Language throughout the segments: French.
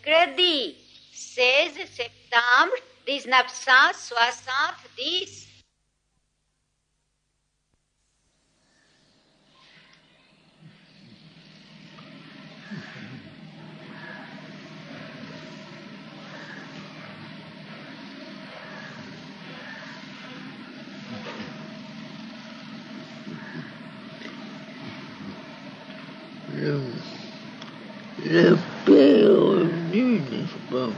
mercredi 16 septembre 1970. La paix est revenue, n'est-ce pas?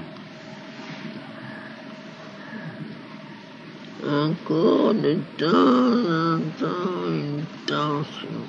Encore de temps en temps une tension.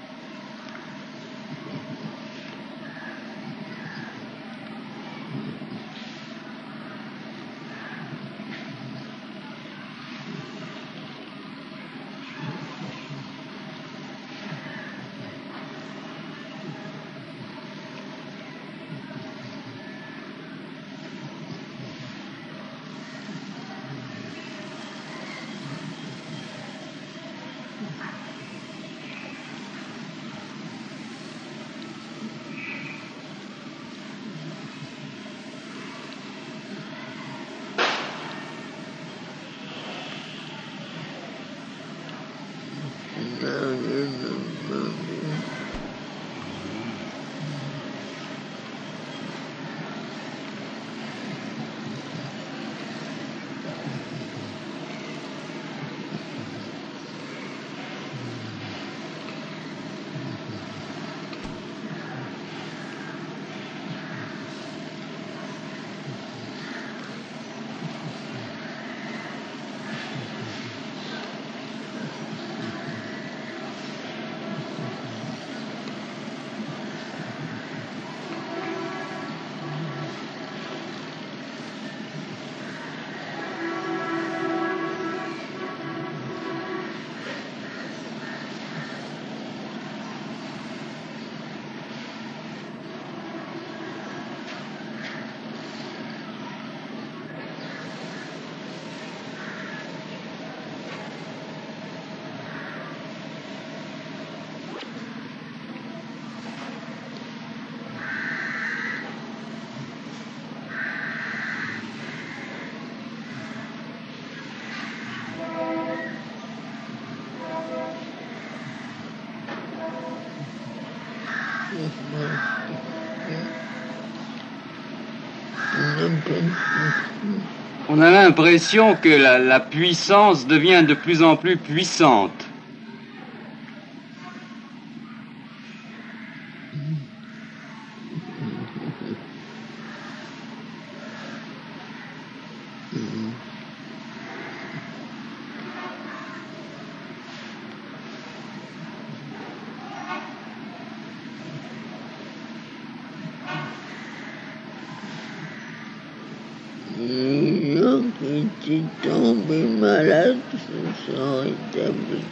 On a l'impression que la puissance devient de plus en plus puissante. Les gens qui étaient tombés malades se sont rétablis.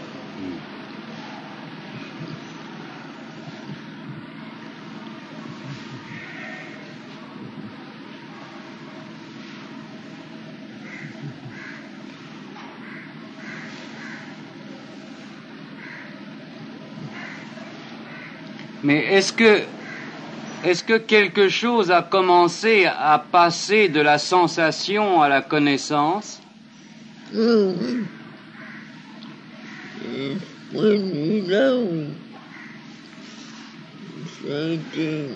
Mais est-ce que quelque chose a commencé à passer de la sensation à la connaissance? Oui. Et ce point de vue-là, oui. Ça a été...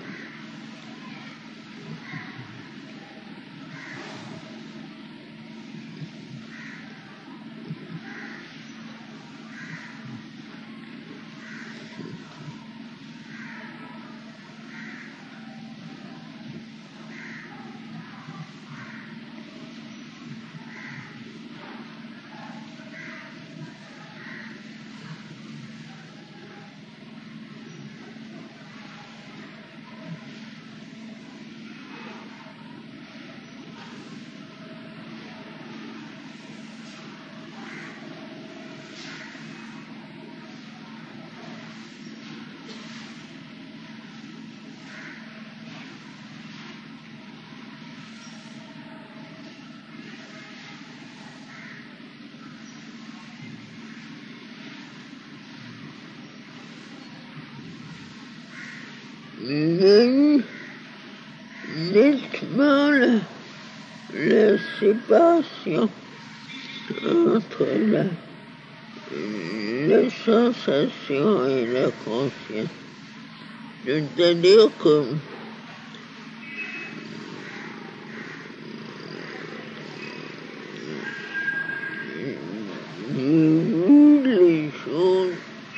nettement la séparation entre la sensation et la conscience. C'est-à-dire que j'ai vu les choses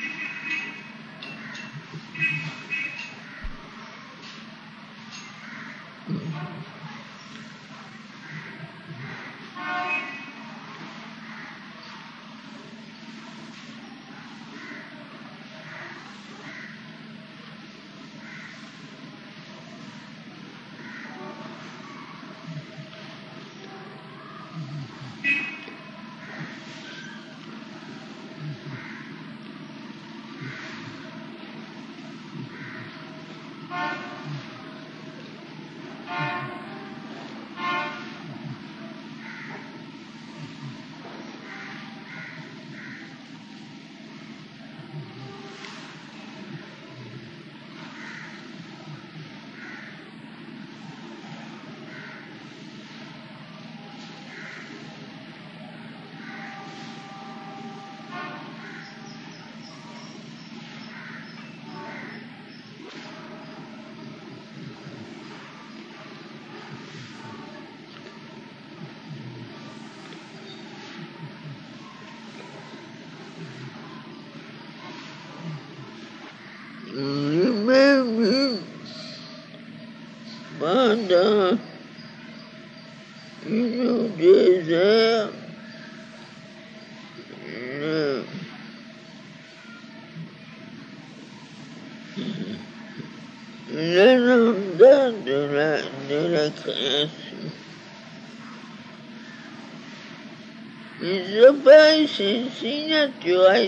j'ai même eu pendant 1 ou 2 heures l'agenda de la création. Les appareils, c'est si naturel.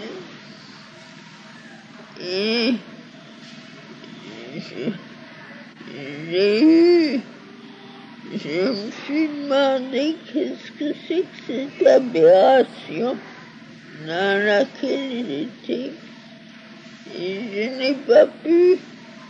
Et je me suis demandé qu'est-ce que c'est que cette aberration dans laquelle j'étais. Et je n'ai pas pu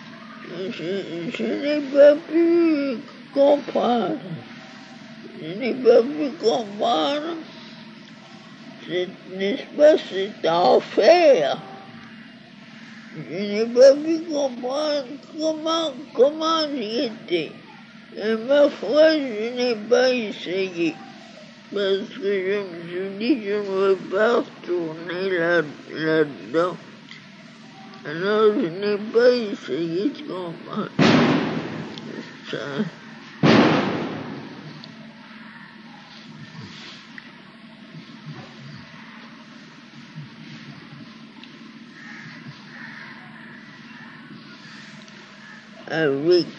comprendre. Je n'ai pas pu comprendre, n'est-ce pas, cet enfer. Je n'ai pas pu comprendre comment j'y étais. Et ma foi, je n'ai pas essayé. Parce que je me suis dit, je ne veux pas retourner là-dedans. Alors, je n'ai pas essayé de comprendre ça. Avec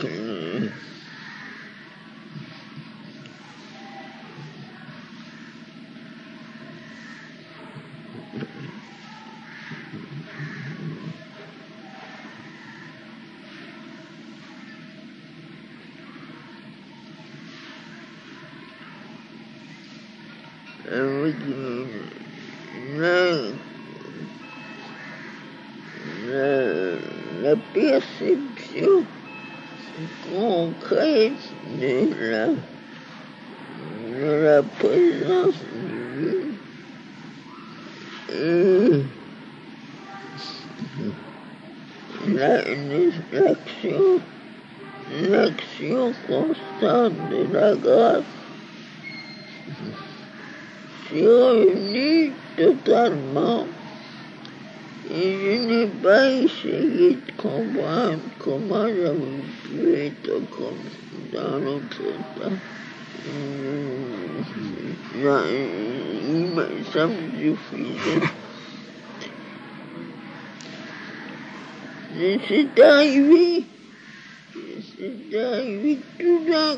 la perception concrète de la présence divine et l'action constante de la grâce s'est réunie totalement. Et je n'ai pas essayé de comprendre comment j'avais pu être comme dans l'autre état. Ça me suffisait. Et c'est arrivé tout d'un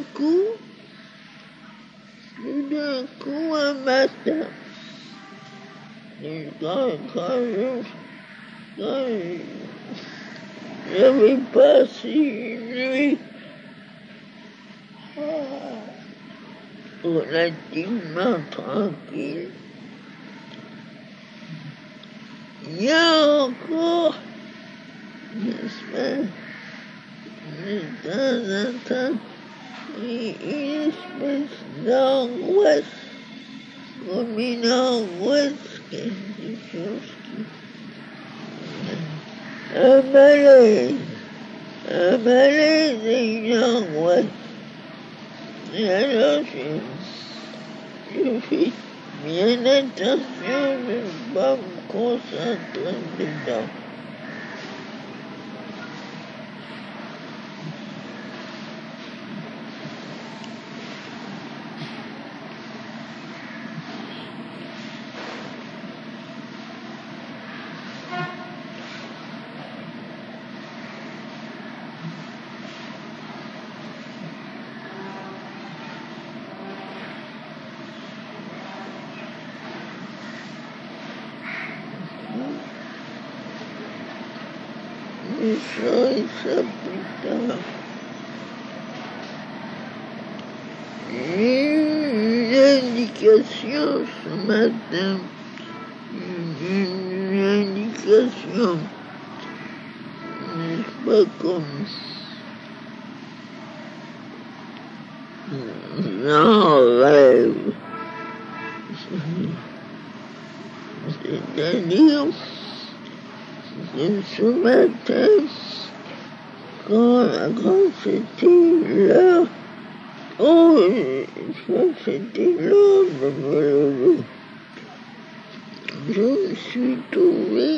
coup un matin. Et quand j'avais passé une nuit relativement tranquille, il y a encore, n'est-ce pas, de temps en temps, espèce d'angoisse, comme une angoisse, quelque chose qui... un malaise et une angoisse. Et alors je fais bien attention de ne pas me concentrer dedans. Je saurai ça plus tard. J'ai eu une indication ce matin, une indication, n'est-ce pas, comme un rêve. C'est-à-dire que ce matin, quand c'était l'heure, c'était l'heure de me lever, je me suis trouvé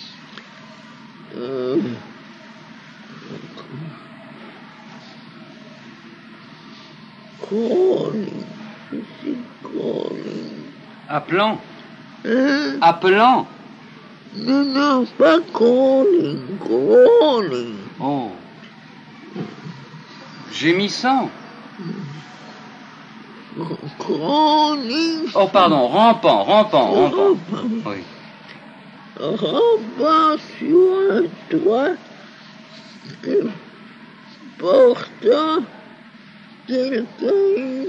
crawling, je suis crawling. Appelant. Hein? Appelant. Non, pas crawling. Oh. Gémissant. Crawling. Oh, pardon, rampant. Oui. Rampant sur un toit et portant quelqu'un,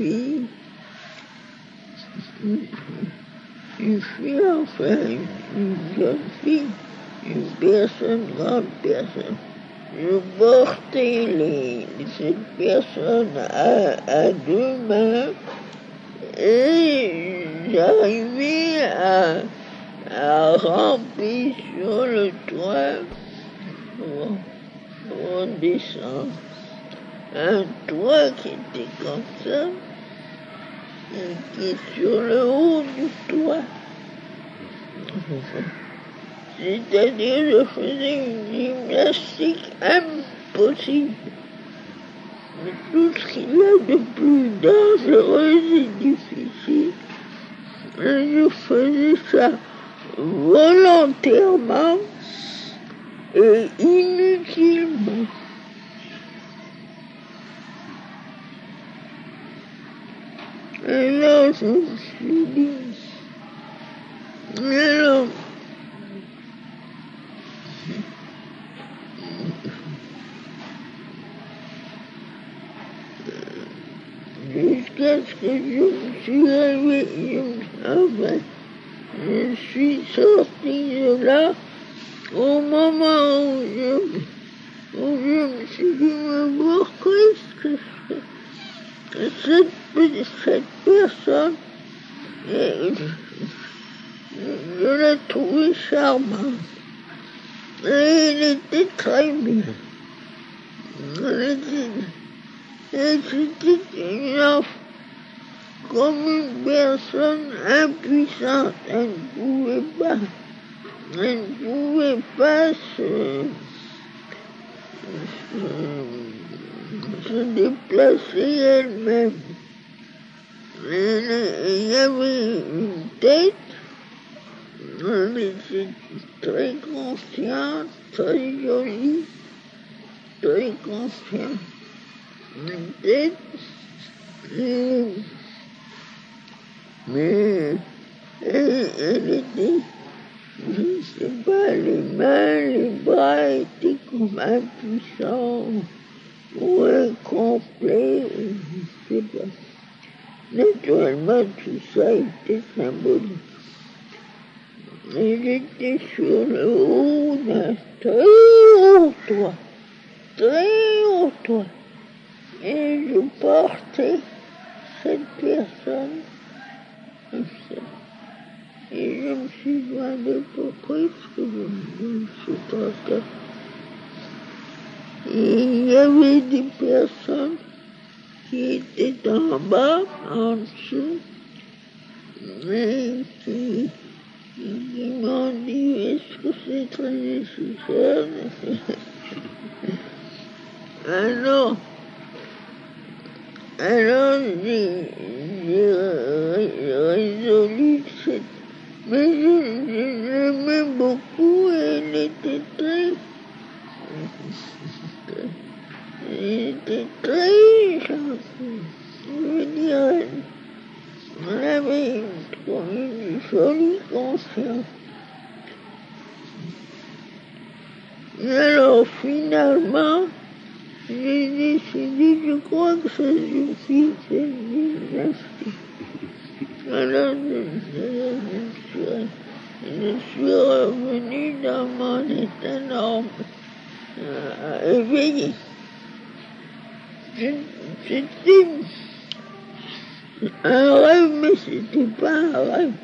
une fille, enfin une jeune fille, une personne, grande personne. Je portais cette personne à deux mains et j'arrivais à ramper sur le toit pour descendre. Un toit qui était comme ça, et qui est sur le haut du toit. C'est-à-dire, je faisais une gymnastique impossible. Mais tout ce qu'il y a de plus dangereux et difficile, je faisais ça volontairement et inutilement. Et là, je me suis dit, alors, jusqu'à ce que je me suis réveillé, enfin, je suis sorti de là au moment où je me suis dit, mais pourquoi est-ce que cette personne, je l'ai trouvée charmante. Et elle était très bien. C'était une offre comme une personne impuissante. Elle ne pouvait pas se déplacer elle-même. Il y avait une tête, elle était très consciente, très jolie, très consciente. Une tête, mais elle était, je ne sais pas, les mains, les bras étaient comme impuissants ou incomplets, je ne sais pas. Naturellement, tout ça était symbolique. Et j'étais sur le haut d'un très haut toit. Et je portais personnes. Et je me suis demandé pourquoi est-ce que je ne suis pas là. Et il y avait des personnes qui étaient en bas, en dessous, et qui m'ont dit est-ce que c'est très nécessaire? Alors j'ai résolu cette... Mais je l'aimais beaucoup et elle était très gentille. Je veux dire, elle avait une jolie conscience. Et alors finalement, j'ai décidé, je crois que ça suffit, cette gymnastique. Alors je suis revenu dans mon état normal, éveillé. C'était un rêve, mais c'était pas un rêve.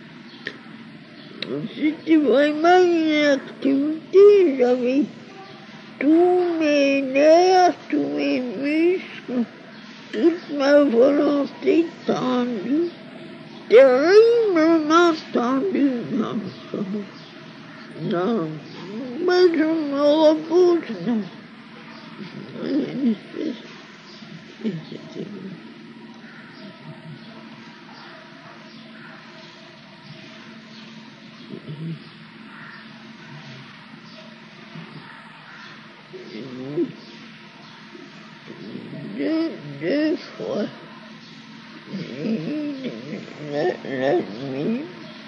C'était vraiment une activité, j'avais tous mes nerfs, tous mes muscles, toute ma volonté tendue, terriblement tendue dans le sommeil. Non, moi je me repose, non. Une espèce de... Deux fois la nuit,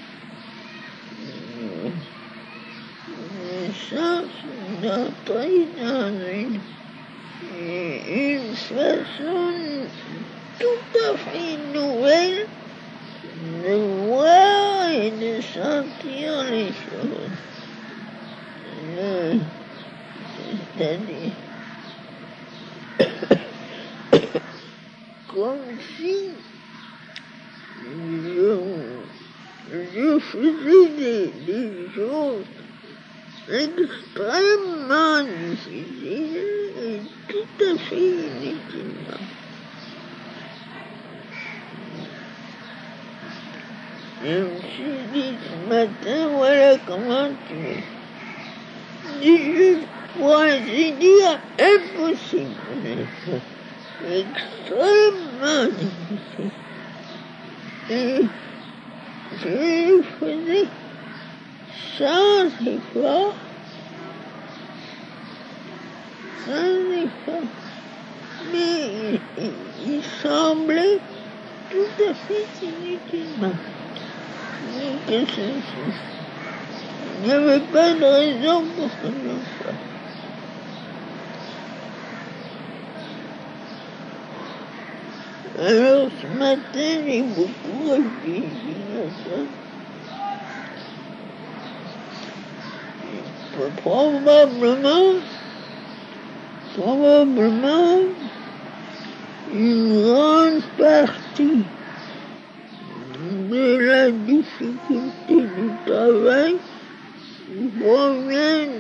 sans d'entrer dans une façon tout à fait nouvelle de voir et de sentir les choses. C'est-à-dire comme si je faisais des choses extrêmement difficiles et tout à fait inutilement. Je me suis dit ce matin, voilà comment tu es. Je pourrais dire impossible. Extrêmement difficile. Et je le faisais sans effort, mais il semblait tout à fait inutilement. Il n'y avait pas de raison pour que je le fasse. Alors ce matin, j'ai beaucoup réfléchi à ça. Probablement, une grande partie de la difficulté du travail provient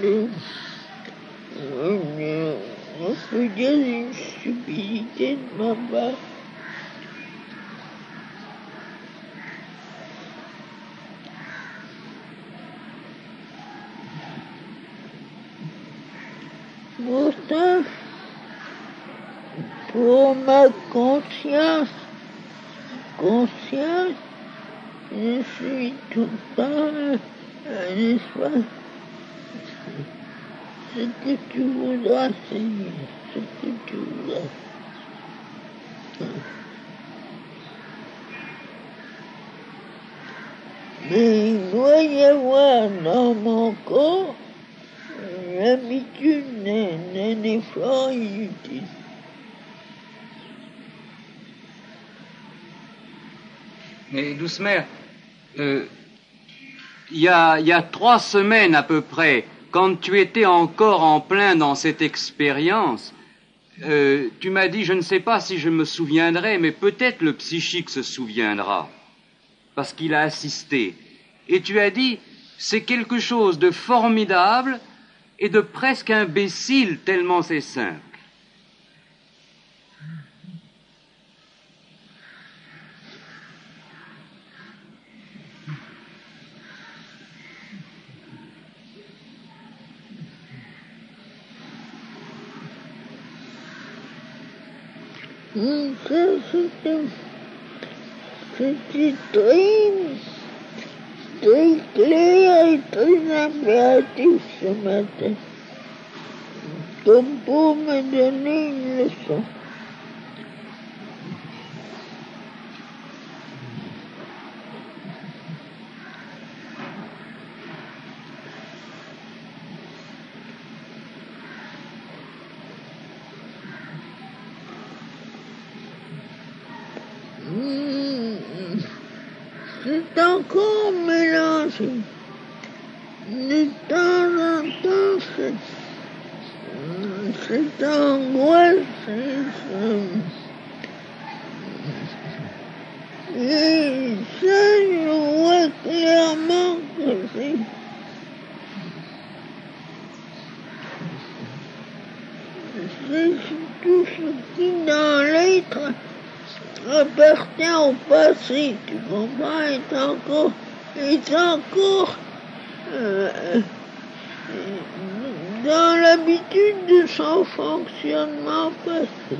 on peut dire d'une stupidité de ma part. Pourtant, pour ma conscience, je suis tout le temps, n'est-ce pas? Ce que tu voudras, Seigneur, ce que tu voudras. Mais il doit y avoir dans mon corps l'habitude d'un effort inutile. Mais Douce-Mère, il y a 3 semaines à peu près, quand tu étais encore en plein dans cette expérience, Tu m'as dit, je ne sais pas si je me souviendrai, mais peut-être le psychique se souviendra, parce qu'il a assisté. Et tu as dit, c'est quelque chose de formidable et de presque imbécile, tellement c'est simple. C'était très clair et très impératif ce matin, comme pour me donner une leçon. C'est encore mélangé. De temps en temps, cette angoisse, et ça, je vois clairement que c'est tout ce qui, dans l'être, appartient au passé, tu comprends, est encore dans l'habitude de son fonctionnement passé.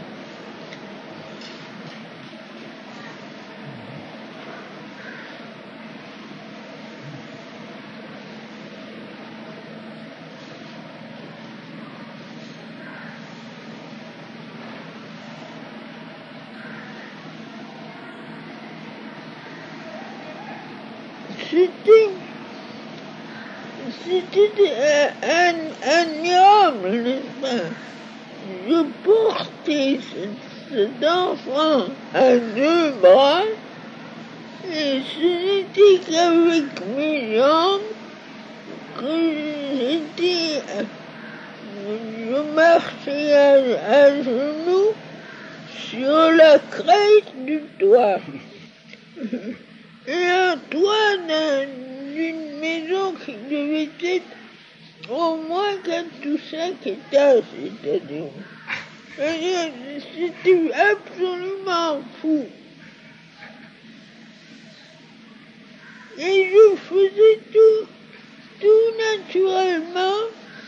C'était admirable, n'est-ce pas? Je portais cet enfant à deux bras, et ce n'était qu'avec mes jambes que je marchais à genoux sur la crête du toit. Et un toit d'une maison qui devait être au moins 4 ou 5 étages, c'est-à-dire. C'était absolument fou. Et je faisais tout naturellement,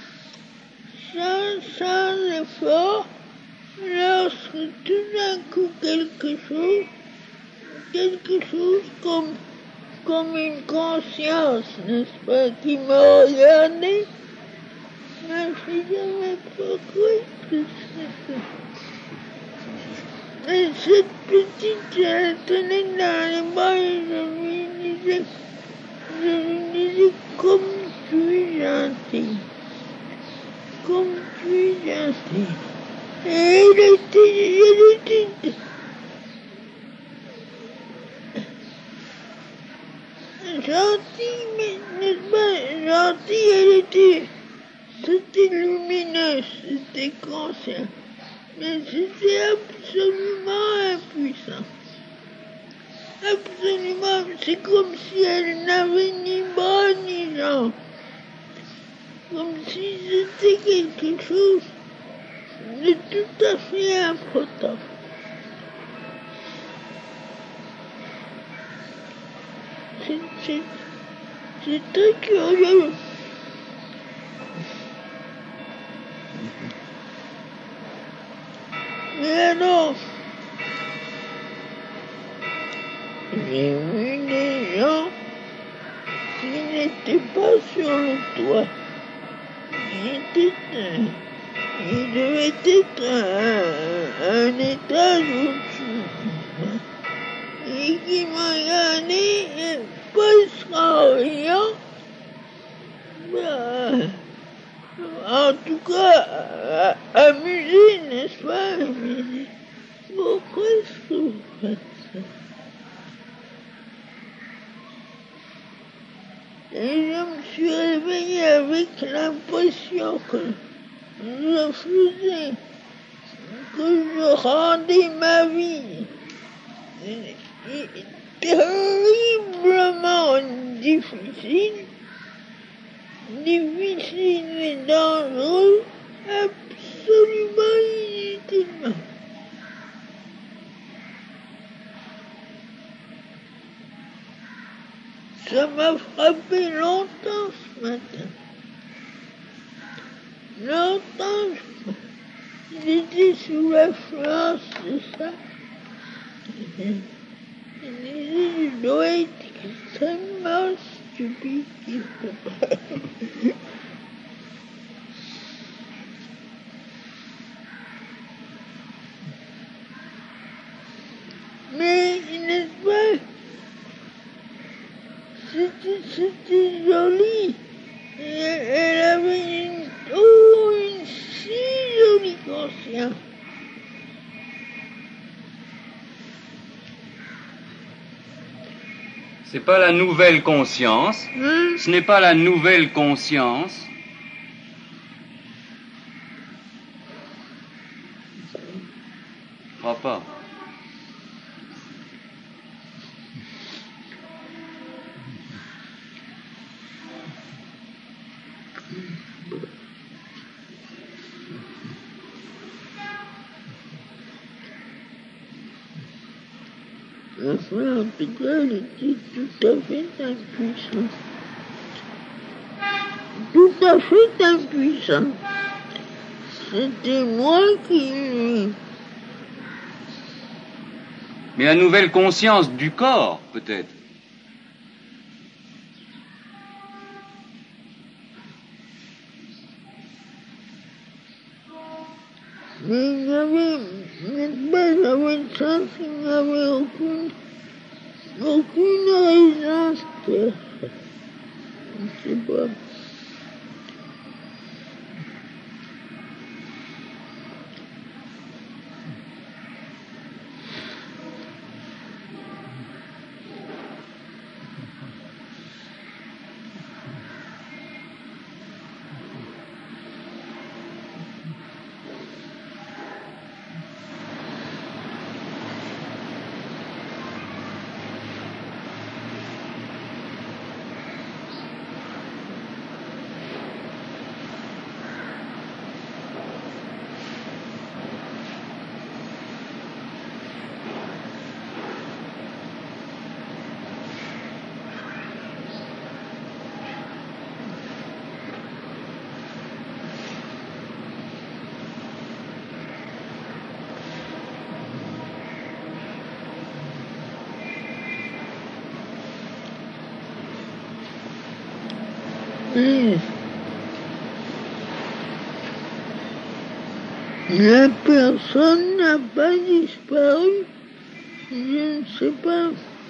sans effort, lorsque tout d'un coup quelque chose comme une conscience, n'est-ce pas, qui me regardait, m'a dit, mais pourquoi est-ce que c'est ça? Et cette petite, je la tenais dans les bras et je lui disais, comme tu es gentil, comme tu es gentil. Et elle était gentille, mais n'est-ce pas, gentille, c'était lumineux, c'était conscient, mais c'était absolument impuissant. Absolument, c'est comme si elle n'avait ni bras ni jambes, comme si c'était quelque chose de tout à fait impotent. C'est très curieux. Et alors, j'ai vu des gens qui n'étaient pas sur le toit. Ils devaient être un étage au-dessus. Et qui m'ont regardé presque en riant. En tout cas, amusé, n'est-ce pas? Mais pourquoi est-ce que vous faites ça? Et je me suis réveillé avec l'impression que je faisais que je rendais ma vie terriblement difficile et dangereux, absolument inutilement. Ça m'a frappé longtemps ce matin. Longtemps, j'étais sous l'influence de ça. Je disais, je dois être extrêmement stupide quelque part. Mais, n'est-ce pas, c'était joli. Et elle avait une si jolie conscience. C'est pas la nouvelle conscience. Ce n'est pas la nouvelle conscience. Je crois pas. Enfin, en tout cas, elle était tout à fait impuissante. Tout à fait impuissante. C'était moi qui... Mais la nouvelle conscience du corps, peut-être. Mais j'avais le sens qu'il n'y avait aucune raison de faire. Je ne sais pas. La personne n'a pas disparu. Je ne sais pas.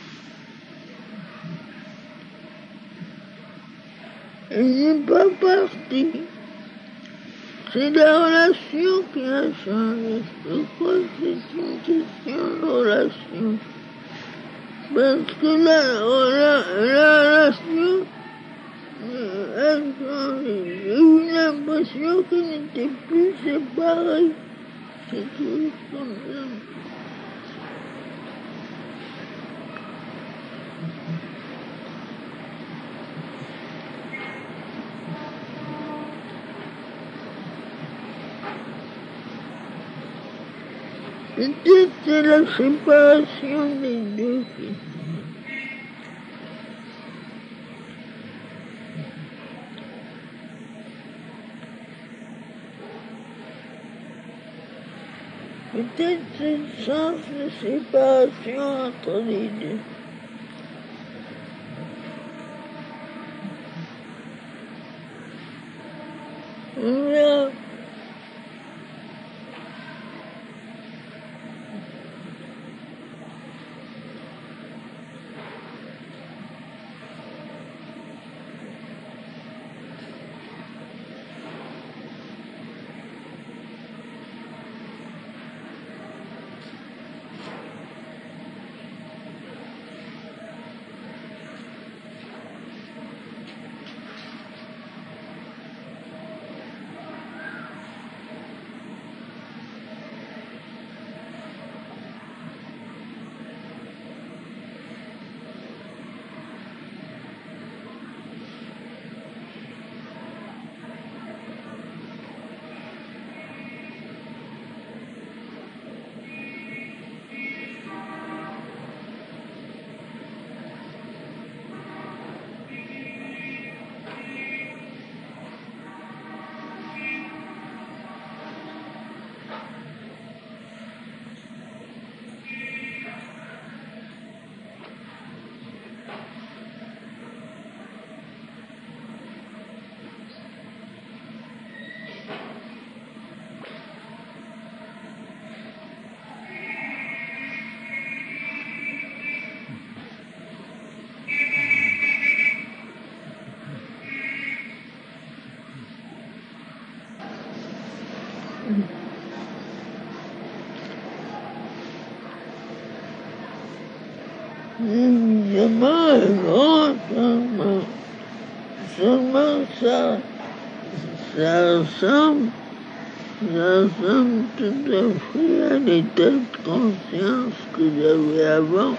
Elle n'est pas partie. C'est la relation qui a changé. Je crois que c'est une question de relation. Parce que la relation a changé. J'ai eu l'impression qu'ils n'étaient plus séparés. C'est tout comme ça. Peut-être c'est la séparation des deux qui... Peut-être c'est le sens de séparation entre les deux. On verra. évidemment un grand changement. Seulement ça ressemble tout à fait à l'état de conscience que j'avais avant.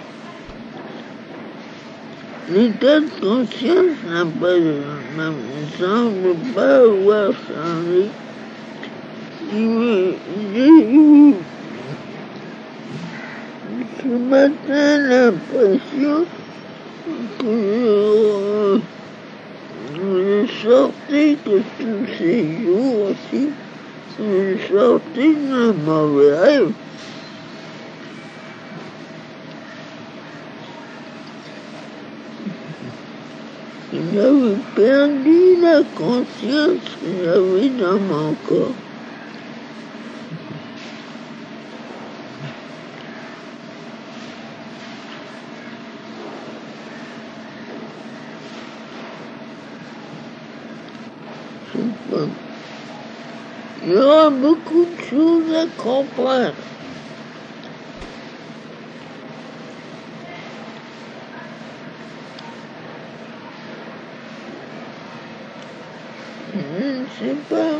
L'état de conscience ne semble pas avoir changé. J'ai eu ce matin l'impression que je sortais que tous ces jours aussi, je sortais d'un mauvais rêve. J'avais perdu la conscience que j'avais dans mon corps. Il y aura beaucoup de choses à comprendre. Je ne sais pas.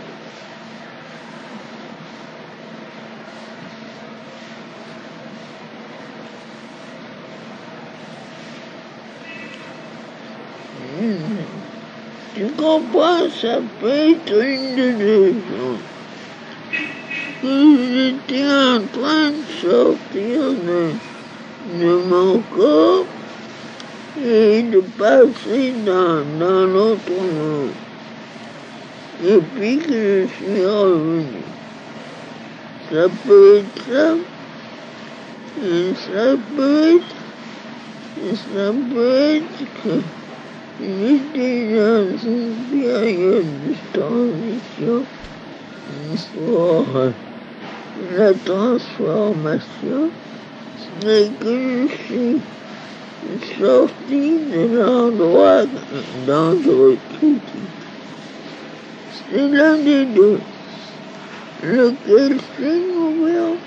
Tu comprends, ça peut être une de deux choses. Que j'étais en train de sortir de mon corps et de passer dans l'autre monde. Et puis que je suis revenu. Ça peut être ça. Et ça peut être que j'étais dans une période de transition pour la transformation et que je suis sorti de l'endroit dangereux critique. C'est l'un des deux. Lequel c'est, nous verrons.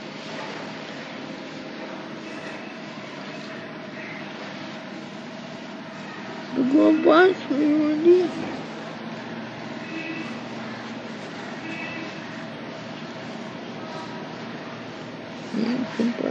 Tu comprends ce que je veux dire? Je ne sais pas.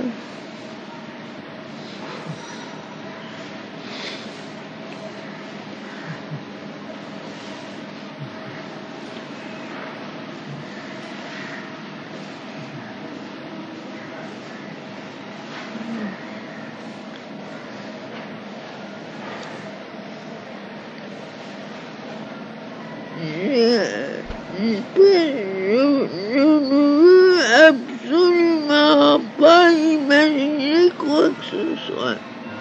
Je ne veux absolument pas imaginer quoi que ce soit.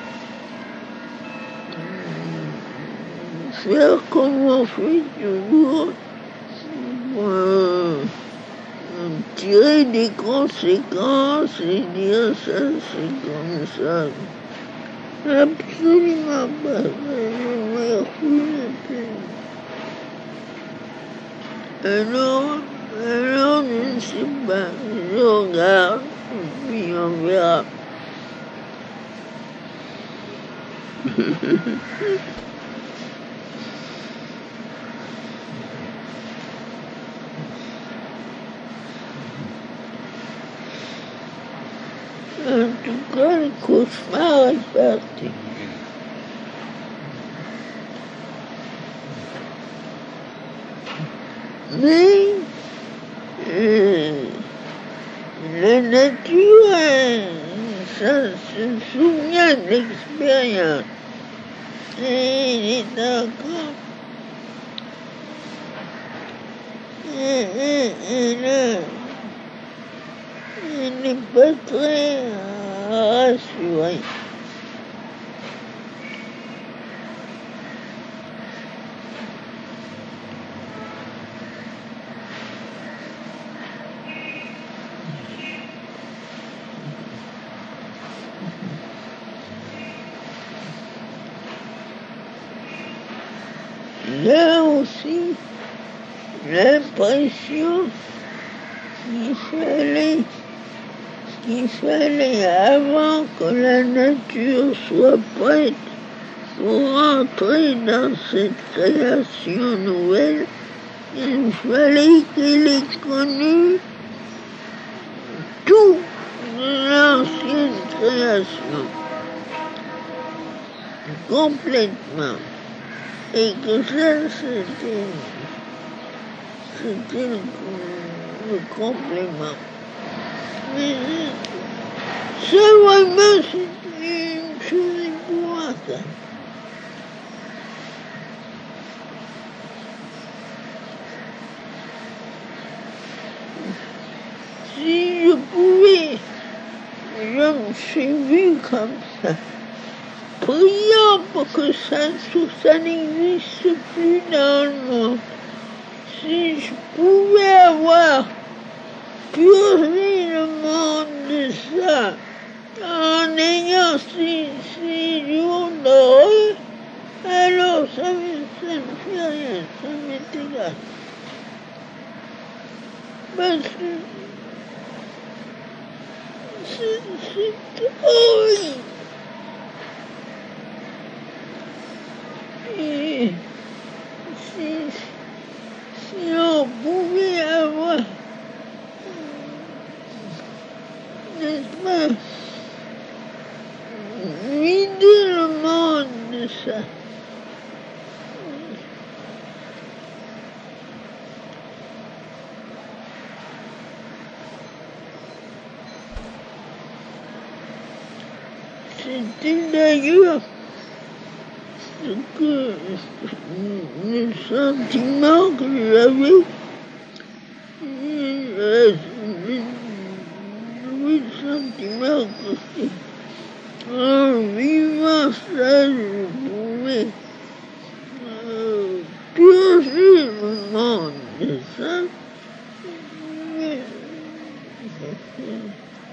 Faire comme on fait toujours, tirer des conséquences et dire ça c'est comme ça. Absolument pas. Je me refuse. Alors, je ne sais pas, je regarde, et puis on verra. En tout cas, le cauchemar est parti. Mais la nature, ça se souvient de l'expérience. Et il est encore. Elle n'est pas très rassurée. J'ai aussi l'impression qu'il fallait qu'il fallait avant que la nature soit prête pour entrer dans cette création nouvelle, il fallait qu'elle ait connu tout de l'ancienne création, complètement. Et que ça, c'était le complément. Mais ça, vraiment, c'était une chose épouvantable. Si je pouvais, je me suis vue comme ça, priant pour que ça n'existe plus dans le monde. Si je pouvais avoir purgé le monde de ça, en ayant ces jours d'heureux, alors ça ne fait rien, ça m'est égal. Parce que c'est horrible. Et si on pouvait avoir, n'est-ce pas, vider le monde de ça. C'était d'ailleurs le sentiment que j'avais, le sentiment que en vivant ça, je pouvais purger le monde de ça. Mais